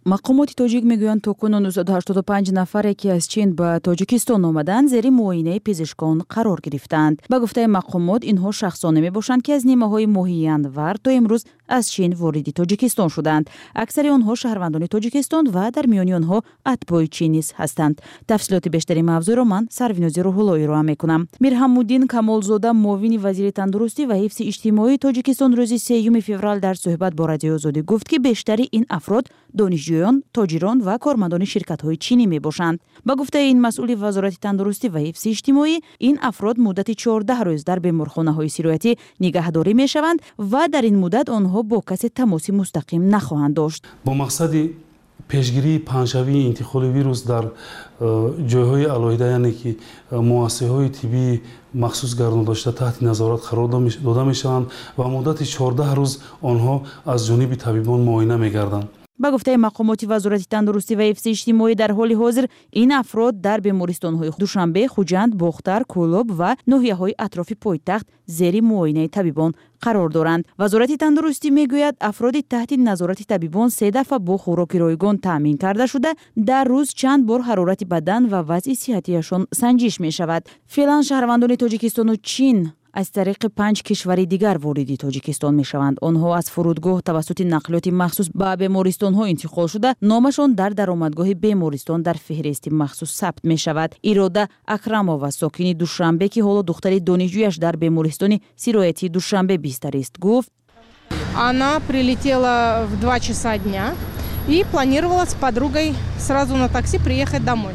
مقامات تاجیک میگویند تاکنون 985 نفر که از چین به تاجیکستان آمدند زیر معاینه پزشکان قرار گرفتند. به گفته مقامات اینها شخصانی میباشند که از نیمه‌های ماه ینور تا امروز از چین وارد تاجیکستان شدند. اکثر آنها شهروندان تاجیکستان و در میان آنها اتباع چینی هستند. تفصیلات بیشتری موضوع را من سرویناز روح‌اللهی را میکنم. میرحم‌الدین کمالزاده معاون وزیر تندرستی و حفظ اجتماعی تاجیکستان روز 3 فوریه در صحبت با رادیو آزادی گفت که بیشتری این افراد دانشجویان، تاجران و کارمندان شرکت‌های چینی میباشند. با گفته این مسئول وزارت تندرستی و حفظ اجتماعی، این افراد مدت 14 روز در بیمارخانه‌های سیرویتی نگهداری میشوند و در این مدت آنها با کسی تماس مستقیم نخواهند داشت. با مقصد پیشگیری پنجشنبه انتقال ویروس در جایهای علیحده، یعنی که مؤسسه‌های طبی مخصوص گردان داشته تحت نظارت قرار داده میشوند و مدت 14 روز آنها از جانب طبیبان معاینه میگردند. با گفته مقامات وزارت تندرستی و حفظ اجتماعی در حال حاضر این افراد در بیمارستان‌های دوشنبه، خوجند، باختر، کولوب و ناحیه‌های اطراف پایتخت زیر معاینه طبیبان قرار دارند. وزارت تندرستی میگوید افراد تحت نظارت طبیبان 3 دفعه با خوراک رایگان تامین کرده شده در روز چند بار حرارت بدن و وضع صحتیشان سنجش می شود. فعلا شهروندان تاجیکستان و چین از طریق 5 کشور دیگر وارد تاجیکستان می شوند. آنها از فرودگاه توسط نقلیات مخصوص به بیمارستان ها انتقال شده نامشان در درآمدگاه بیمارستان در فهرست مخصوص ثبت می شود. ایراده اکرمова ساکن دوشنبه که حالا دختر دانشجویش در بیمارستان سیرویتی دوشنبه بیستری است گفت: Она прилетела в 2 часа дня и планировала с подругой сразу на такси приехать домой.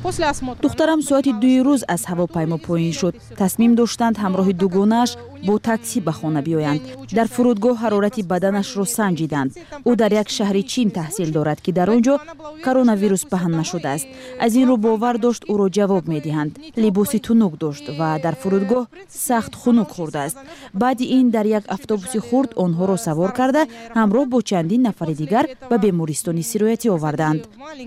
دخترم ساعت 2 روز از هواپیما پایین شد. تصمیم داشتند همراه دوگانه‌اش با تاکسی به خانه بیایند. در فرودگاه حرارت بدنش را سنجیدند. او در یک شهر چین تحصیل دارد که در آنجا کرونا ویروس پهن نشده است. از این رو باور داشت او را جواب می‌دهند. لباس تنوک داشت و در فرودگاه سخت خنک خورده است. بعد این در یک اتوبوس خرد آنها را سوار کرده همراه با چندین نفر دیگر به بیمارستان سیرویتی آوردند.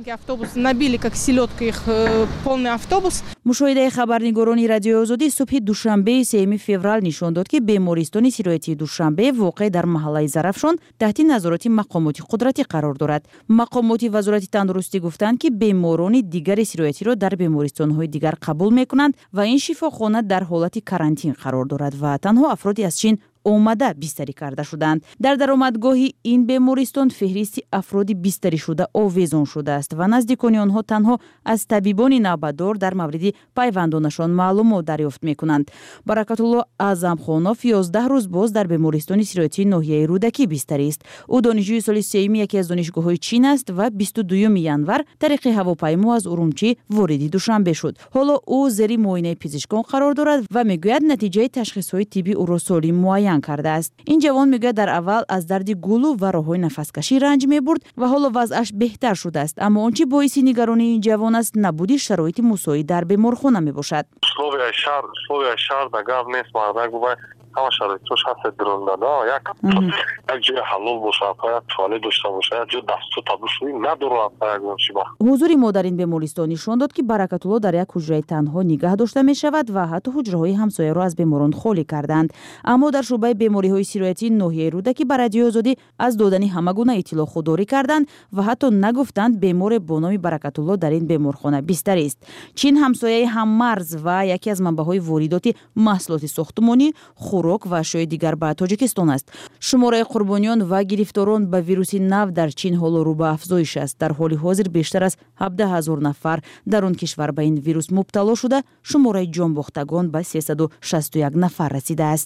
مشاهده خبرنگاران رادیو آزادی صبح دوشنبه 3 فوریه نشان داد که بیمارستان سیرویتی دوشنبه واقع در محله ظرفشان تحت نظارت مقامات قدرتی قرار دارد. مقامات وزارت تندرستی گفتند که بیماران دیگر سیرویتی را در بیمارستان‌های دیگر قبول می‌کنند و این شفاخانه در حالت کارانتین قرار دارد و تنها افرادی از چین اومده بیستری کرده شدند. در درآمدگاه این بیمارستان فهرست افراد بیستری شده آویزان شده است و نزدیکان آنها تنها از طبیبان نوبتدار در مورد پیوندانشان معلومات دریافت میکنند. برکت الله اعظمخانوف 11 روز باز در بیمارستان سیرویتی ناحیه رودکی بیستری است. او دانشجوی سال 3 یکی از دانشگاه‌های چین است و 22 ینور طریق هواپیما از ارومچی وارد دوشنبه شد. حالا او زیر معاینه پزشکان قرار دارد و میگوید نتیجه تشخیص‌های طبی او را سالم معاینه کرده است. این جوان میگه در اول از درد گلو و راههای نفسکشی رنج میبرد و حالا وضعش بهتر شده است، اما آنچه باعث نگرانی این جوان است نبودی شرایط مساعد در بیمارخانه میباشد. условия шар да гав нест мардак бубай ҳама шароитош ҳаст дуранда як ҷои ҳалол бошад як туалет дошта бошад як ҷои дасту табушӯӣ надорад ягон чиба. ҳузури мо дар ин бемористон нишон дод ки баракатулло дар як ҳуҷраи танҳо нигоҳ дошта мешавад ва ҳатто ҳуҷраҳои ҳамсояро аз беморон холӣ карданд. аммо дар шӯъбаи бемориҳои сироятии ноҳияи рӯдаки ба радиои озодӣ аз додани ҳама гуна иттилоъ худдорӣ карданд ва ҳатто нагуфтанд беморе бо номи баракатулло дар ин беморхона бистарист. чин ҳамсояи ҳаммарз ва яке аз манбаъҳои воридоти маҳсулоти сохтмонӣ, хӯрок ва ашёи дигар ба Тоҷикистон аст. шумораи қурбониён ва гирифторон ба вируси нав дар чин ҳоло рӯ ба афзоиш аст. дар ҳоли ҳозир бештар аз 17 000 нафар дар он кишвар ба ин вирус мубтало шуда, шумораи ҷонбохтагон ба 361 нафар расидааст.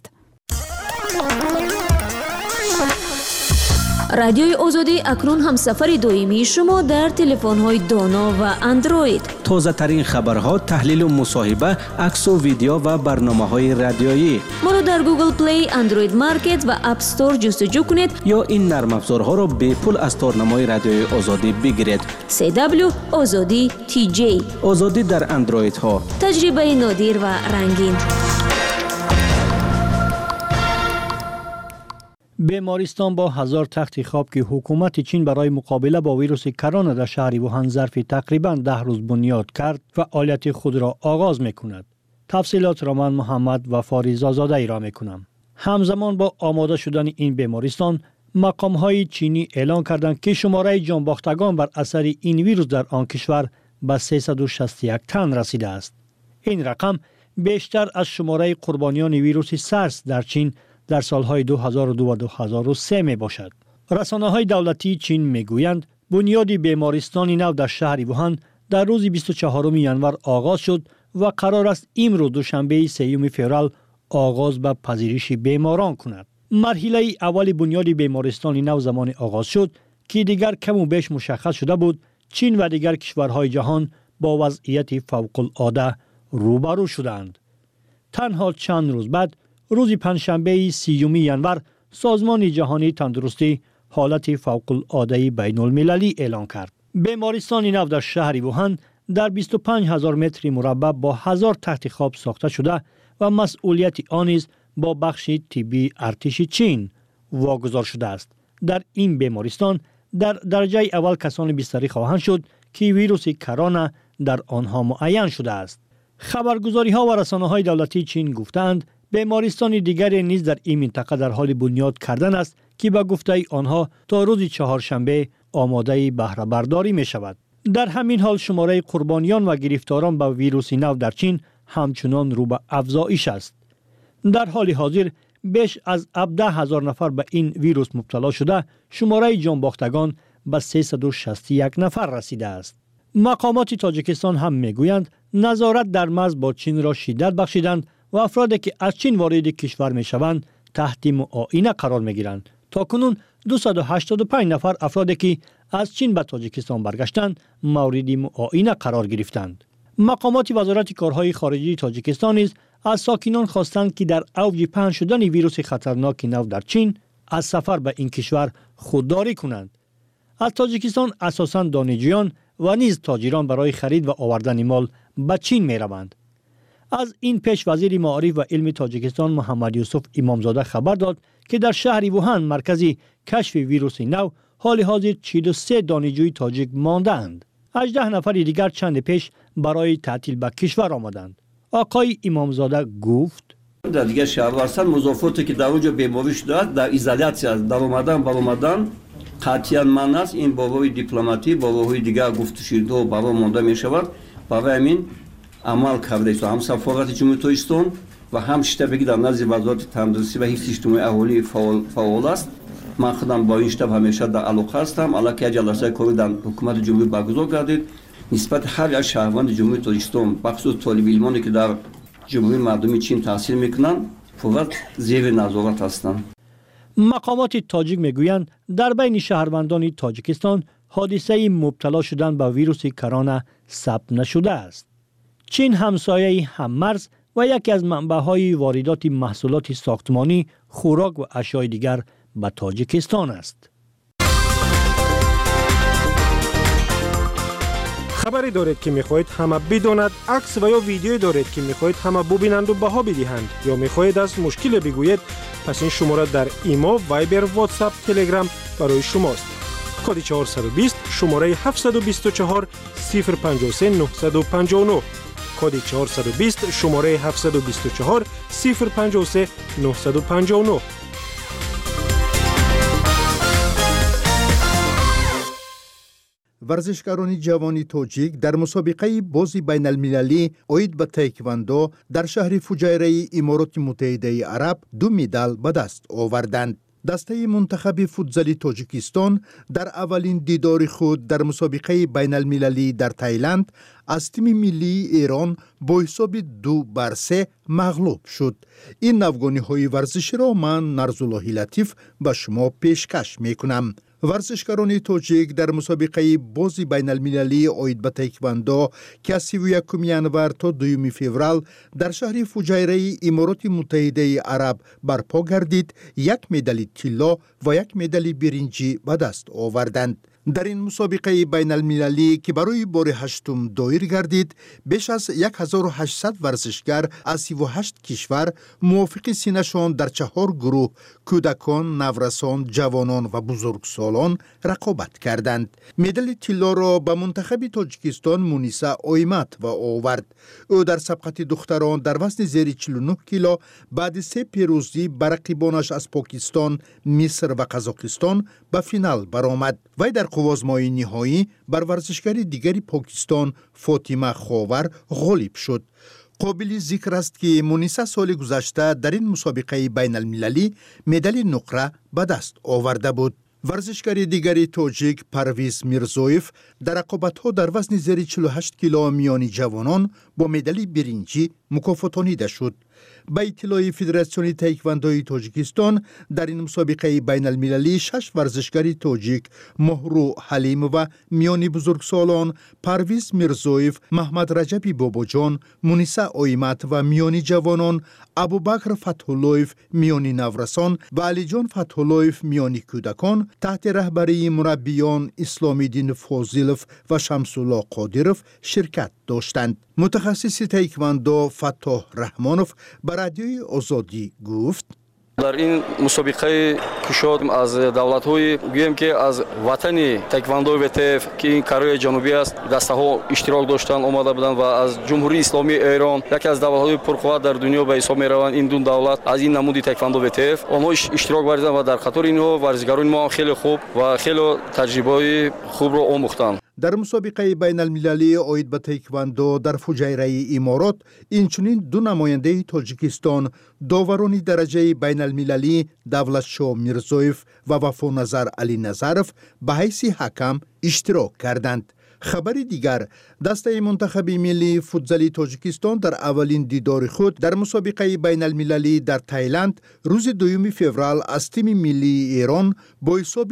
радиои озодӣ акнун ҳамсафари доимии шумо дар телефонҳои доно ва андроид. тозатарин хабарҳо, таҳлилу мусоҳиба, аксу видео ва барномаҳои радиоӣ. моро дар Google Play, Android Market ва App Store ҷустуҷӯ кунед ё ин нармафзорҳоро бепул аз торнамои радиои озодӣ бигиред. CW Озодӣ TJ. озодӣ дар андроидҳо. таҷрибаи нодир ва рангин. بیمارستان با 1000 تخت خواب که حکومت چین برای مقابله با ویروس کرونا در شهر ووهان ظرف تقریباً 10 روز بنیاد کرد و فعالیت خود را آغاز می‌کند. تفصیلات را من محمد و فاریزا زاده ای را می‌کنم. همزمان با آماده شدن این بیمارستان، مقام‌های چینی اعلام کردند که شماره جانباختگان بر اثر این ویروس در آن کشور به 361 تن رسیده است. این رقم بیشتر از شماره قربانیان ویروس سارس در چین در سالهای 2002 و 2003 می باشد. رسانه‌های دولتی چین میگویند بنیاد بیمارستان نو در شهر ووهان در روز 24 ژانویه آغاز شد و قرار است امروز دوشنبه 3 فوریه آغاز به پذیرش بیماران کند. مرحله اول بنیاد بیمارستان نو زمان آغاز شد که دیگر کم و بیش مشخص شده بود چین و دیگر کشورهای جهان با وضعیت فوق العاده روبرو شدند. تنها چند روز بعد روز پنجشنبه 30 ژانویه سازمان جهانی تندرستی حالت فوق العاده بین المللی اعلان کرد. بیمارستان نو در شهر ووهان در 25,000 متر مربع با 1000 تخت خواب ساخته شده و مسئولیت آن نیز با بخش طبی ارتش چین واگذار شده است. در این بیمارستان در درجه اول کسان بستری خواهند شد که ویروس کرونا در آنها معین شده است. خبرگزاری ها و رسانه های دولتی چین گفتند بیمارستان دیگری نیز در این منطقه در حال بنیاد کردن است که به گفته آنها تا روز چهارشنبه آماده بهره برداری می شود. در همین حال شماره قربانیان و گرفتاران به ویروس نو در چین همچنان رو به افزایش است. در حال حاضر بیش از 17,000 نفر به این ویروس مبتلا شده، شماره جانباختگان به 361 نفر رسیده است. مقامات تاجیکستان هم میگویند نظارت در مرز با چین را شدت بخشیدند و افرادی که از چین وارد کشور میشوند تحت معاینه قرار میگیرند. تاکنون 285 نفر افرادی که از چین به تاجیکستان برگشتند مورد معاینه قرار گرفتند. مقامات وزارت کارهای خارجی تاجیکستان نیز از ساکنان خواستند که در اوج پهن شدن ویروس خطرناک نو در چین از سفر به این کشور خودداری کنند. از تاجیکستان اساساً دانشجویان و نیز تاجران برای خرید و آوردن مال به چین می روند. از این پیش وزیر معارف و علم تاجیکستان محمد یوسف امامزاده خبر داد که در شهر ووهان مرکزی کشف ویروس نو حال حاضر 43 دانشجوی تاجیک ماندند. 18 نفر دیگر چند پیش برای تعطیل به کشور آمدند. آقای امامزاده گفت در دیگر شهرها هستند مضافاتی که در اونجا بیماری شده است در ایزولیاسیون است. در اومدن قطعاً من است. این بابای دیپلماتی بابای دیگر گفته شده و بابا مانده می شود. برای همین عمل کرده است. هم سفارت جمهوری تاجیکستان و هم شتابی در نزد وزارت تندرستی و حفظ اجتماعی اهالی فعال است. من خودم با این شتاب همیشه در علاقه هستم. البته جلسه کاری در حکومت جمهوری برگزار گردید. نسبت هر یک شهروند جمهوری تاجیکستان بخصوص طالب علمانی که در جمهوری مردمی چین تحصیل میکنند فقط زیر نظارت هستند. مقامات تاجیک میگویند در بین شهروندان تاجیکستان حادثه مبتلا شدن به ویروس کرونا ثبت نشده است. چین همسایه هممرز و یکی از منبع‌های واردات محصولات ساختمانی، خوراک و اشیاء دیگر به تاجیکستان است. خبری دارید که میخواهید همه بداند، عکس و یا ویدیویی دارید که میخواهید همه ببینند و بها بدهند یا میخواهید از مشکل بگویید، پس این شماره در ایمو، وایبر، واتساپ، تلگرام برای شماست. کد 420 شماره 724 053 959 کد 420 شماره 724 053 959. ورزشکاران جوانی تاجیک در مسابقه باز بین المللی اوید به تایکواندو در شهر فجایره امارات متحده عرب 2 مدال به دست آوردند. دسته منتخب فوتزالی تاجیکستان در اولین دیدار خود در مسابقه بین المللی در تایلند از تیم ملی ایران با حساب 2-3 مغلوب شد. این نوگانی های ورزشی را من نرزالله لطیف به شما پیشکش می کنم. ورزشکاران تاجیک در مسابقه باز بین المللی اوید به تایکواندو که از 31 ژانویه تا 2 فوریه در شهر فجایره امارات متحده عرب برپا گردید، 1 مدال طلا و 1 مدال برنجی به دست آوردند. در این مسابقه بین المللی که برای بار هشتم دایر گردید، بیش از 1800 ورزشگر از 38 کشور موافق سینه‌شان در 4 گروه کودکان، نورسان، جوانان و بزرگسالان رقابت کردند. مدال طلا را به منتخب تاجیکستان مونیسا اویمت و آورد. او در سبقت دختران در وزن زیر 49 کیلو بعد 3 پیروزی بر رقیبانش از پاکستان، مصر و قزاقستان به فینال برآمد. وی در قوازمای نهایی بر ورزشگر دیگری پاکستان فاطمه خاور غالب شد. قابل ذکر است که مونیسا سال گذشته در این مسابقه بین المللی مدال نقره به دست آورده بود. ورزشگر دیگری تاجیک پرویز میرزویف در رقابت‌ها در وزن زیر 48 کیلو میانی جوانان با مدال برنجی مکافاتانیده شد. به اطلاع فدراسیون تایکواندوی تاجیکستان در این مسابقه بین المللی 6 ورزشگر تاجیک مهرو حلیم و میانی بزرگسالان پرویز میرزویف، محمد رجبی باباجان، مونیسا اویمت و میانی جوانان ابوبکر فتح‌اللهیف میانی نورسان و علی جان فتح‌اللهیف میانی کودکان تحت رهبری مربیان اسلامی دین فاضلوف و شمس الله قادرов شرکت داشتند. متخصص تایکواندو فتح رحمانوف به رادیوی آزادی گفت: در این مسابقه کشاد از دولت‌های گویم که از وطن تایکواندو وتف که این کره جنوبی است دسته‌ها اشتراک داشتن آمده بودند و از جمهوری اسلامی ایران یکی از دولت‌های پرقدرت در دنیا به حساب می‌روند. این دو دولت از این نمودی تایکواندو وتف آنها اشتراک ورزیدند و در قطار اینها ورزشگران ما خیلی خوب و خیلی تجربه خوب را آموختند. در مسابقه بین المللی آید به تایکواندو در فجایره امارات اینچنین دو نماینده تاجیکستان داوران درجه بین المللی دولتشاه میرزویف و وفانظر علی نظرف به حیث حکم اشتراک کردند. خبر دیگر، دسته منتخب ملی فوتزالی تاجیکستان در اولین دیدار خود در مسابقه بین المللی در تایلند روز 2 فوریه از تیم ملی ایران با حساب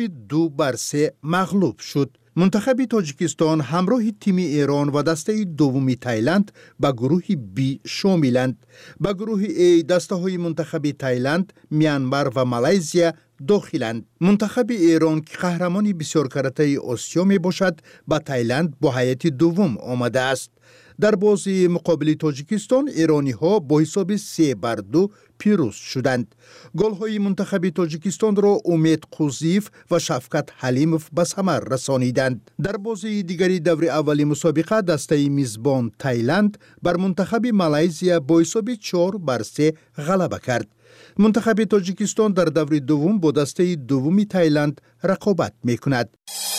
2-3 مغلوب شد. منتخب تاجیکستان همراه تیم ایران و دسته دومی تایلند به گروه B شاملند. به گروه A دسته های منتخب تایلند، میانمار و مالزیا داخلند. منتخب ایران که قهرمانی بسیار کرده آسیا می باشد به تایلند با هیئت دوم آمده است. در بازی مقابل تاجیکستان ایرانی ها با حساب 3-2 پیروز شدند. گل های منتخب تاجیکستان را امید قوزیف و شفقت حلیموف به ثمر رسانیدند. در بازی دیگری دور اولی مسابقه دسته میزبان تایلند بر منتخب مالزیا با حساب 4-3 غلبه کرد. منتخب تاجیکستان در دور دوم با دسته دومی تایلند رقابت میکند.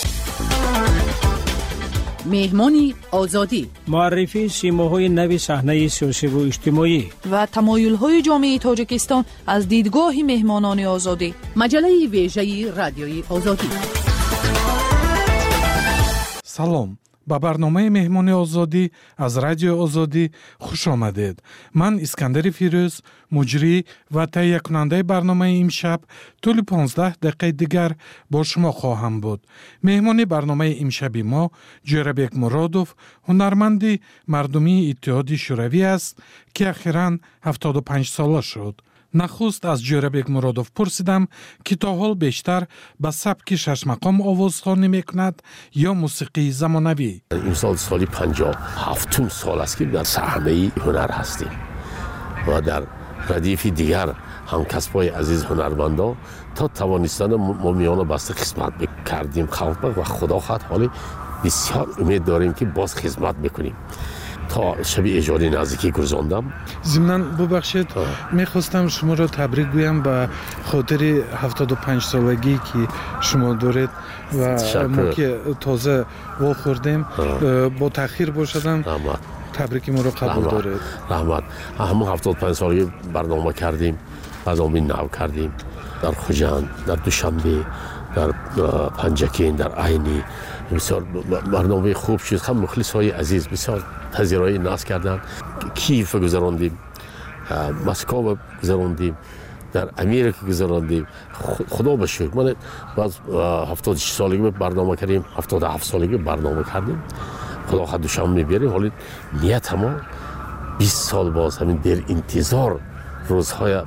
مهمانی آزادی، معرفی سیماهای نو صحنه سیاسی و اجتماعی و تمایل‌های جامعه تاجیکستان از دیدگاه مهمانان آزادی. مجله ویژه رادیوی آزادی. سلام، با برنامه مهمانی آزادی از رادیو آزادی خوش آمدید. من اسکندر فیروز، مجری و تهیه کننده برنامه امشب طول 15 دقیقه دیگر با شما خواهم بود. مهمانی برنامه امشبی ما جورابک مرادوف، هنرمند مردمی اتحاد شوروی است که اخیراً 75 ساله شد. نخست از جورابک مرادوف پرسیدم که تا حال بیشتر به سبک شش مقام آوازخوانی میکند یا موسیقی زمانوی. این سالی 57 سال است که در صحنه هنر هستیم و در ردیف دیگر همکسبای عزیز هنرمندا تا توانستن ما میان بسته خدمت کردیم خلق و خدا خواهد حالی بسیار امید داریم که باز خدمت بکنیم. تا شب اجاره نزدیکی گذراندم. ضمناً ببخشید میخواستم شما را تبریک گویم به خاطر 75 سالگی که شما دارید و ما که تازه وا خوردیم با تأخیر باشدم تبریک ما را قبول دارید. رحمت. همون 75 سالگی برنامه کردیم، برنامه نو کردیم در خوجند، در دوشنبه، در پنجکین، در عینی. بسیار برنامه خوب شد. هم مخلص های عزیز بسیار تذیرهای ناز کردن. کیف گذراندیم، مسکو گذراندیم، در امریکا گذراندیم. خدا بشکر من باز 76 سالگی برنامه کردیم، 77 سالگی برنامه کردیم. خدا خود دوشنبه میبریم. حالی نیت ما 20 سال باز همین در انتظار روزهای ما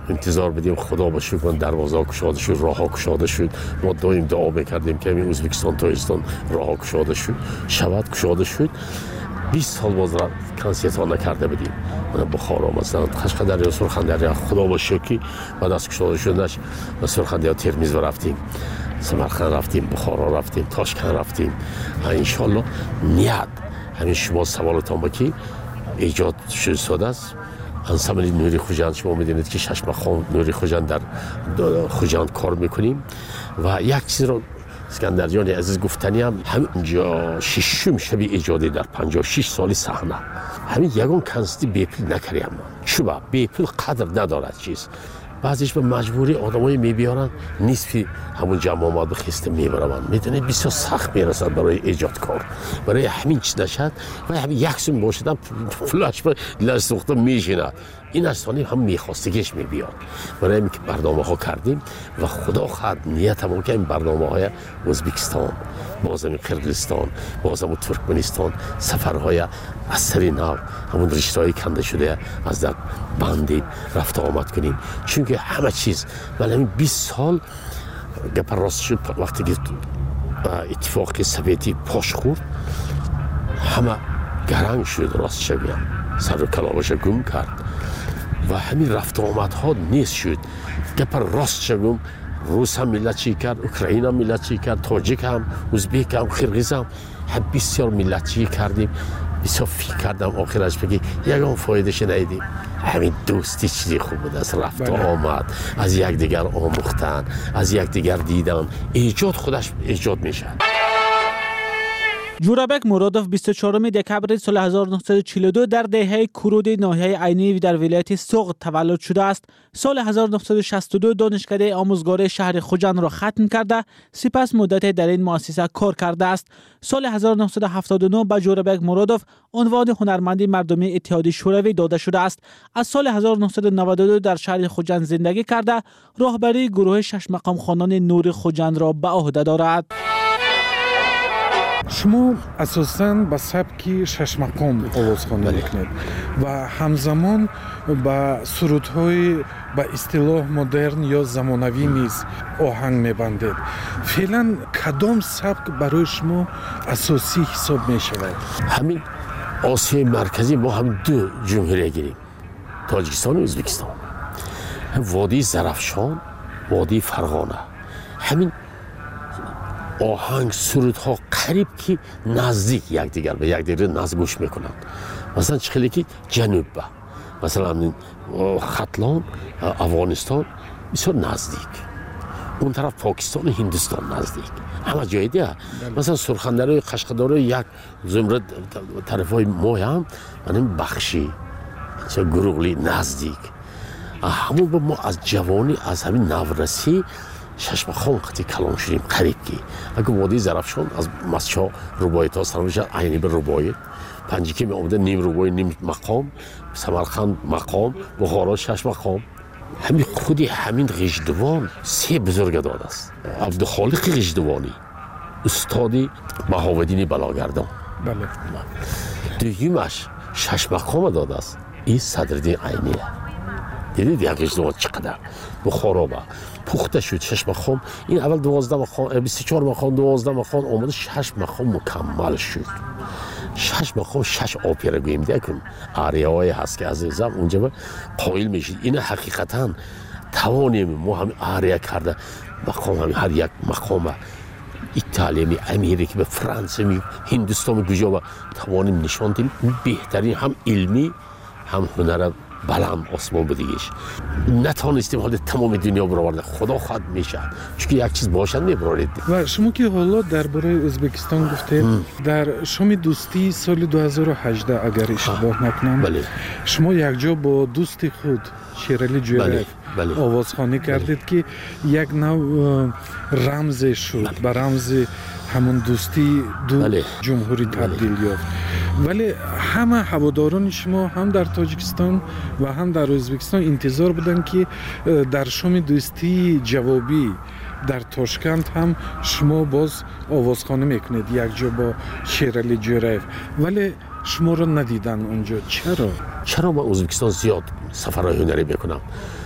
انتظار بدیم. خدا به شکر دروازه گشاده شد، راه گشاده شد. ما دائم دعا میکردیم که این ازبکستان تاجیکستان راه گشاده شد، شود گشاده شد. 20 سال باز را کنسیت ها نکرده بدیم. بخارا مثلا قشقدر یا سرخندر، خدا به شکر بعد از گشاده شدنش به سرخندر ترمیز رفتیم، سمرقند رفتیم، بخارا رفتیم، تاشکند رفتیم. ان شاء الله نیت همین شما سوالتان بکی ایجاد شده ساده است. انسامبل نوری خوجند شما میدونید که ششمخان نوری خوجند در خوجند کار میکنیم و یک چیز رو اسکندر جان عزیز گفتنی هم همینجا ششم شبی ایجادی در 56 سالی صحنه همین یگان کنستی بیپل نکریم. چوبا بیپل قدر ندارد چیز. بعضیش به مجبوری آدمایی میبیارن نصفی همون جمع آمد به خسته میبرن. میدونید بسیار سخت میرسد برای ایجاد کار. برای همین چیز نشد و همین یک سوم باشدن فلاش به لرزوخته میشینه. این اصلا هم میخواستگیش میبیاد. برای اینکه برنامه ها کردیم و خدا خواهد نیت ما که این برنامه های ازبکستان، بازم قرقیزستان، بازم ترکمنستان سفرهای اثری نو همون رشته‌های کنده شده از در بندیم رفت آمد کنیم. چون که همه چیز من همین 20 سال گپ راست شد وقتی که اتفاق سویتی پاش خورد همه گرنگ شد. راست شدیم سر و کلاغش گم کرد و همین رفت آمدها نیست شد. گپ راست شدم روس هم ملت چی کرد، اوکراین هم ملت چی کرد، تاجیک هم، ازبک هم، قرقیز هم بسیار ملت چی کردیم. بسیار فکر کردم آخرش بگی یکان فایدهش ندیدیم. همین دوستی چیزی خوب بود از رفت آمد، از یکدیگر آموختن، از یکدیگر دیدن. ایجاد خودش ایجاد میشه. جورابک مرادوف 24 دکبر سال 1942 در دهه کرود ناحیه عینی در ولایت سوغد تولد شده است. سال 1962 دانشکده آموزگاری شهر خوجند را ختم کرده، سپس مدتی در این مؤسسه کار کرده است. سال 1979 به جورابک مرادوف عنوان هنرمند مردمی اتحادیه شوروی داده شده است. از سال 1992 در شهر خوجند زندگی کرده، راهبری گروه شش مقام خوانان نور خوجند را به عهده دارد. شما اساساً به سبک شش مقام آوازخوانی میکنید و همزمان با سرودهای به اصطلاح مدرن یا زمانوی نیز آهنگ میبندید. فعلا کدام سبک برای شما اساسی حساب میشود؟ همین آسیای مرکزی ما هم دو جمهوری گیریم، تاجیکستان و ازبکستان. وادی زرافشان، وادی فرغانه. همین آهنگ سرودها قریب که نزدیک یکدیگر به یکدیگر نزگوش میکنند. مثلا چخیلی که جنوب با مثلا ختلان افغانستان بسیار نزدیک، اون طرف پاکستان و هندوستان نزدیک، همه جای دیگه. مثلا سرخندر و قشقدر یک زمره طرف های ما هم من بخشی گروغلی نزدیک. همون با ما از جوانی از همین نورسی ششمخان قطعی کلان شدیم قریب کی. اگه وادی زرافشان از مسچا روبایت ها سرم میشه عینی به روبایت، پنجکی می آمده نیم روبایت نیم مقام، سمرقند مقام، بخارا شش مقام. همین خودی همین غیجدوان سه بزرگ داده است. عبدالخالق غیجدوانی، استادی بهاودین بلاگردان. بله. دویمش شش مقام داده است. این صدرالدین عینیه. دیدید یک غیجدوان چقدر بخارا با پخته شد. شش مقام این اول 12 مقام 24 مقام 12 مقام آمده 6 مقام مکمل شد. 6 مقام 6 آپیره گوییم دیگه آریاهای هست که عزیزم اونجا با قائل میشید. این حقیقتا توانیم ما هم آریا کرده مقام هم هر یک مقام ایتالیا می امریکا به فرانسه می هندوستان کجا با توانیم نشان دهیم بهترین هم علمی هم هنر بلند آسمان بدیگش. نتونستیم حال تمام دنیا برآورده. خدا خواهد میشه چون یک چیز باشد میبرارید. و شما که حالا درباره ازبکستان گفتید در شام دوستی سال 2018 اگر اشتباه نکنم بله. شما یک جا با دوست خود شیرالی جویرف بله. آوازخوانی کردید که یک نوع رمز شد به رمز همون دوستی دو جمهوری تبدیل یافت. ولی همه هواداران شما هم در تاجیکستان و هم در ازبکستان انتظار بودن که در شام دوستی جوابی در تاشکند هم شما باز آوازخوانی میکنید یک جا با شیرالی جویرف، ولی شما را ندیدن اونجا. چرا؟ چرا با ازبکستان زیاد سفرهای هنری میکنم؟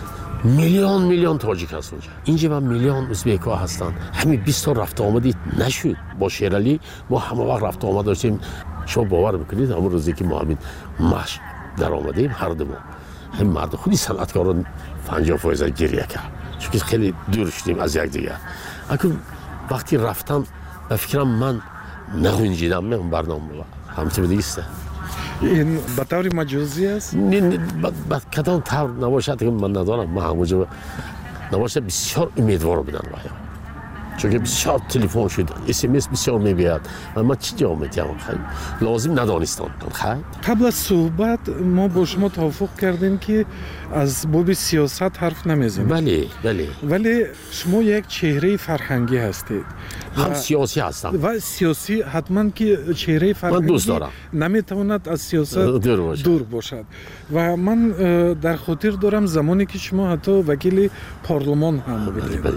میلیون تاجیک هست اونجا. اینجا من میلیون ازبک ها هستن. همین 20 تا رفت آمدی نشد. با شیرالی ما همه وقت رفت آمد داشتیم. شما باور میکنید همون روزی که ما همین مش در آمدیم هر دو هم مرد خودی صنعتکارا 50% گریه کرد چون خیلی دور شدیم از یکدیگر. اگه وقتی رفتم به فکرم من نگنجیدم اون برنامه همچه دیگه است. این به طور مجازی است؟ نه کدام طور نباشد که من ندارم. من همونجا نباشد بسیار امیدوار بودم باید چون که بسیار تلفن شد SMS بسیار میبید و من چی جواب میدم لازم ندانستم. قبل از صحبت ما با شما توافق کردیم که از باب سیاست حرف نمیزنیم. بله ولی شما یک چهره فرهنگی هستید. هم سیاسی هستم و سیاسی حتما که چهره فرهنگی من دوست دارم نمیتواند از سیاست دور باشد و من در خاطر دارم زمانی که شما حتی وکیل پارلمان هم بودید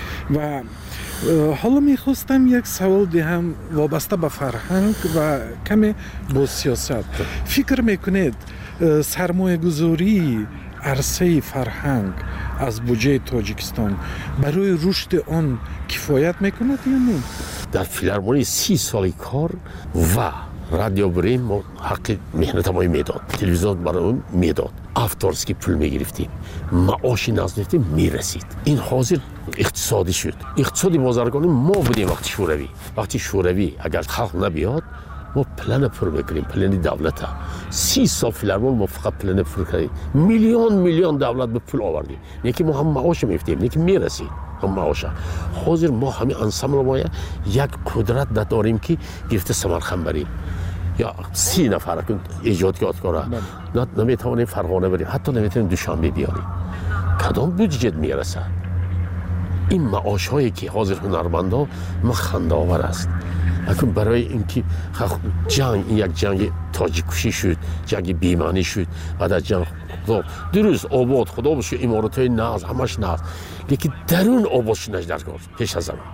و حالا میخواستم یک سوال دهم وابسته به فرهنگ و کمی با سیاست. فکر میکنید سرمایه گذاری عرصه فرهنگ از بودجه تاجیکستان برای رشد آن کفایت میکند یا نه؟ در فیلارمونی 30 سال کار و رادیو بریم ما حق مهنت ما میداد، تلویزیون برای اون میداد، افتارسکی پول میگرفتیم، معاشی ناز میگرفتیم میرسید. این حاضر اقتصادی شد. اقتصادی بازرگانی ما بودیم وقتی شوروی اگر خلق نبیاد ما پلن پر میکنیم، پلن دولت ها 30 سال فیلارمون ما فقط پلن پر کردیم، میلیون دولت به پول آوردیم، یکی ما هم معاش میگرفتیم یکی میرسید هم معاشه. حاضر ما همین انسمبل ما یک قدرت داریم که گرفته سمرقند بریم یا 30 نفر که ایجادکارا نمیتونیم فرغانه بریم، حتی نمیتونیم دوشنبه بیاریم. کدام بودجه میرسه؟ این معاش هایی که حاضر هنرمندا ما خنده آور است. اکنون برای اینکه یک جنگ تاجیکوشی شد، جنگ بیمانی شد، بعد از جنگ درست آباد خدا بشه امارات های ناز همش ناز، لیکن درون آباد شدنش در کار پیش از زمان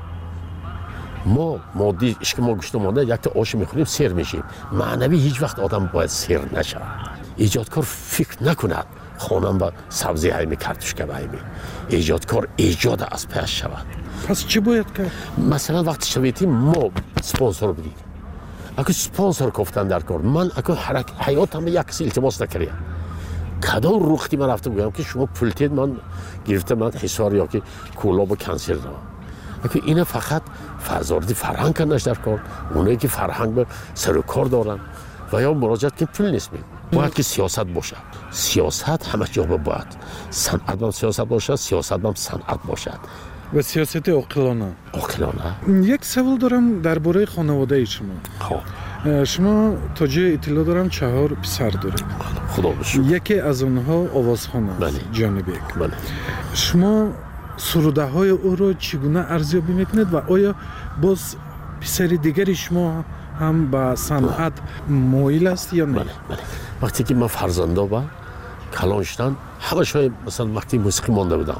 ما مادی اشک ما گوشت مانده یک تا آش میخوریم سیر میشیم. معنوی هیچ وقت آدم باید سیر نشه. ایجادکار فکر نکند خانم با سبزی هایمی کارتوشکه هایمی. ایجادکار ایجاد از پیش شود. پس چی باید کرد؟ مثلا وقتی شویدیم ما سپانسر بدیم. اگه سپانسر گفتن در کار من اگه حیاتم یک کسی التماس نکردم. کدام روختی من رفته بگم که شما پولتید من گرفتم من حسار یا که کولاب و کنسل دارم. اگه اینا فقط فضاردی فرهنگ کننش در کار، اونایی که فرهنگ به سر و کار دارن و یا مراجعت که پول نیست میگم. باید که سیاست باشد. سیاست همه جا باید. صنعت هم سیاست باشد، سیاست هم صنعت باشد. و سیاست عاقلانه. یک سوال دارم درباره خانواده شما. شما تا جای اطلاع دارم 4 پسر دارید. خدا بشکر. یکی از اونها آوازخوان است. جانبیک. شما سروده های او را چگونه ارزیابی میکنید و آیا باز پسر دیگری شما هم به صنعت مایل است یا نه؟ بله. وقتی که من فرزندا با کلان شدن همه شای مثلا وقتی موسیقی مانده بودم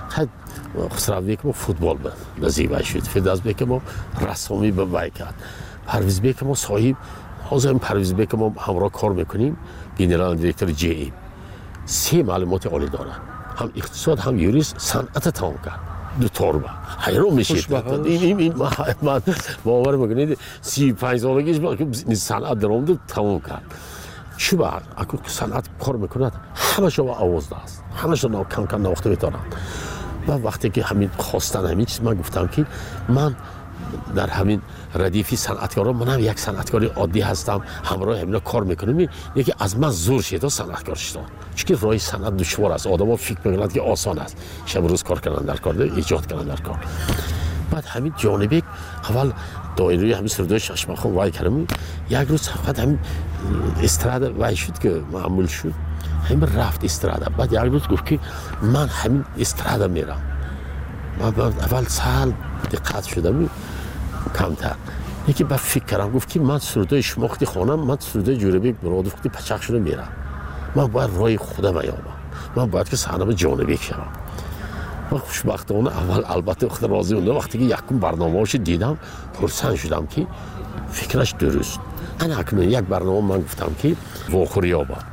خسرو بیک ما فوتبال به نزیبه شد، فردوس بیک ما رسامی به وای کرد، پرویز بیک ما صاحب حاضر پرویز بیک ما همراه کار میکنیم، گنرال دیرکتور جی 3 معلومات عالی دارن، هم اقتصاد هم یوریست، صنعت تمام کرد. دو توربه حیران میشید. این من باور میکنید 35 سالگیش با صنعت درآمد تمام کرد. چی بعد اگه صنعت کار میکند همه شما آواز دست همه شما کم نواخته میتونن. و وقتی که همین خواستن همین چیز من گفتم که من در همین ردیفی صنعتکارا من هم یک صنعتکاری عادی هستم، همراه همینا کار میکنم. یکی از من زور شد صنعتکار شدم، چون راه صنعت دشوار است. آدم‌ها فکر میکنند که آسان است، شب روز کار کردن در کار، ایجاد کردن در کار. بعد همین جانبی اول دایره همین سردای ششمخان وای کردم. یک روز فقط همین استراده وای شد که معمول شد، همین رفت استراده. بعد یک روز گفت که من همین استراده میرم. من اول سال دقت شدم کمتر، یکی بعد فکر کردم گفت که من سردای شماختی خانم، من سردای جوربی برادفتی پچق شده میرم. من باید رای خودم ایامم، من باید که صحنه جانبی شوم. من خوشبختانه اول البته خود راضی موندم. وقتی که یکم برنامه‌اش دیدم پرسان شدم که فکرش درست. انا اکنون یک برنامه من گفتم که واخوریا با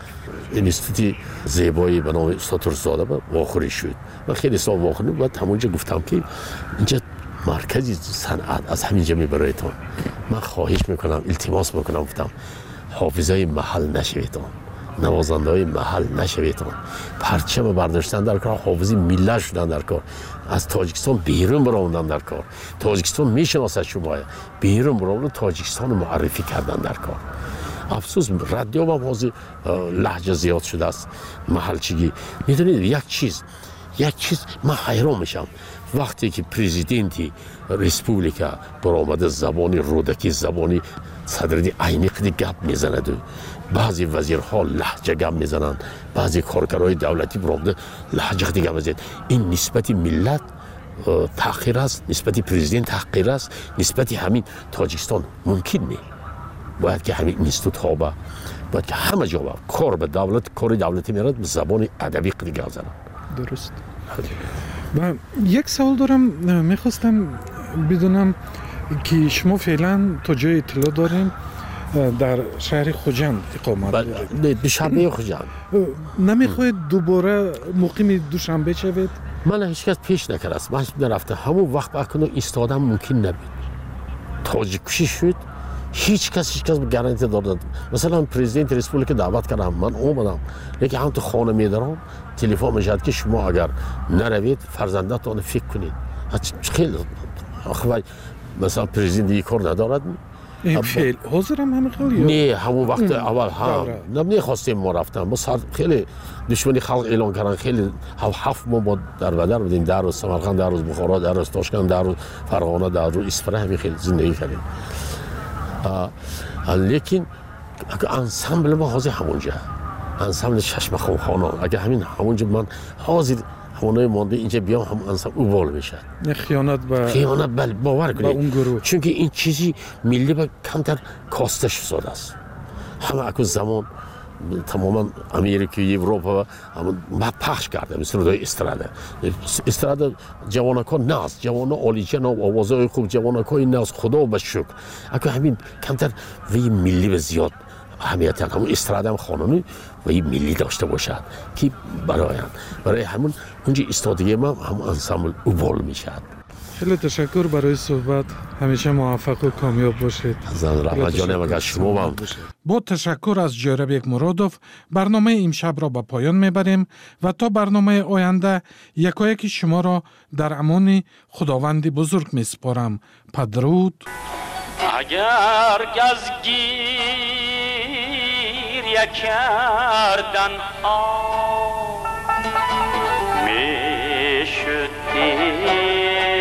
اینستیتوت زیبایی به نام استاد ترسزاده به واخوری شد. من خیلی سال واخوری بعد همونجا گفتم که اینجا مرکزی صنعت از همینجا میبرایتون. من خواهش میکنم، التماس میکنم، گفتم حافظای محل نشویتون، نوازنده های محل نشویتون، پرچم برداشتن در کار، حافظی ملت شدن در کار، از تاجیکستان بیرون براوندن در کار، تاجیکستان میشناسد شما، بیرون براوندن تاجیکستان معرفی کردن در کار. افسوس رادیو هم حاضر لهجه زیاد شده است، محلچگی. میدونید یک چیز من حیران میشم وقتی که پرزیدنتی ریسپوبلیکا برآمده زبانی رودکی، زبانی صدری عینی قدی گپ میزند و بعضی وزیرها لهجه گپ میزنند، بعضی کارگرای دولتی برآمده لهجه قدی گپ میزنند. این نسبت ملت تحقیر است، نسبت پرزیدنت تحقیر است، نسبت همین تاجیکستان ممکن نیست. باید که همین اینستیتوت ها باید که همه جا کار به دولت، کار دولتی میرد به زبان ادبی قدی گپ زنند. درست. و یک سوال دارم، میخواستم بدونم که شما فعلا تا جای اطلاع داریم در شهر خوجند اقامت دارید. دوشنبه خوجند. نمیخواید دوباره مقیم دوشنبه شوید؟ من هیچ کس پیش نکرده، من نرفته. همون وقت بکنم ایستادم ممکن نبود. تاجیک کشی شد، هیچ کس گارانتی داد. مثلا پرزیدنت ریسپوبلیک دعوت کردم، من اومدم، لیکن هم تو خانه میدارم تلفن میشد که شما اگر نروید فرزندتان فکر کنید. خیلی آخه مثلا پرزیدنت یک کار ندارد. این فعل حاضرم همه خیلی؟ نه همون وقت اول هم نمیخواستیم ما رفتم، بس خیلی دشمنی خلق اعلان کردن. خیلی 7 ماه با در بدر بودیم، در روز سمرقند، در روز بخارا، در روز تاشکند، در روز فرغانه، در روز اصفهان، همین خیلی زندگی کردیم. لیکن انسامبل ما حاضر همونجا، انسامبل چشم خانان، اگه همین همونجا من حاضر همونای مانده اینجا بیام، هم انسامبل اوبال میشه. خیانت بله باور کنید، چون که این چیزی ملی با کمتر کاستش شده است. همه اکو زمان تماما امریکا، اروپا ما پخش کرده مثل رادیو استراده جوانکان ناز، جوانا عالی جناب، آوازهای خوب جوانکای ناز، خدا به شکر. اگه همین کمتر وی ملی به زیاد اهمیت هم همون استراده هم خانمی وی ملی داشته باشد که برای همون اونجا استادگی ما هم انسامبل اوبال میشد. خیلی تشکر برای صحبت، همیشه موفق و کامیاب باشید. رحمت جانم اگر شما هم. با تشکر از جوربیک مرادوف برنامه امشب را به پایان میبریم و تا برنامه آینده یکایک شما را در امان خداوند بزرگ میسپارم. پدرود. اگر گزگیر کردن میشدی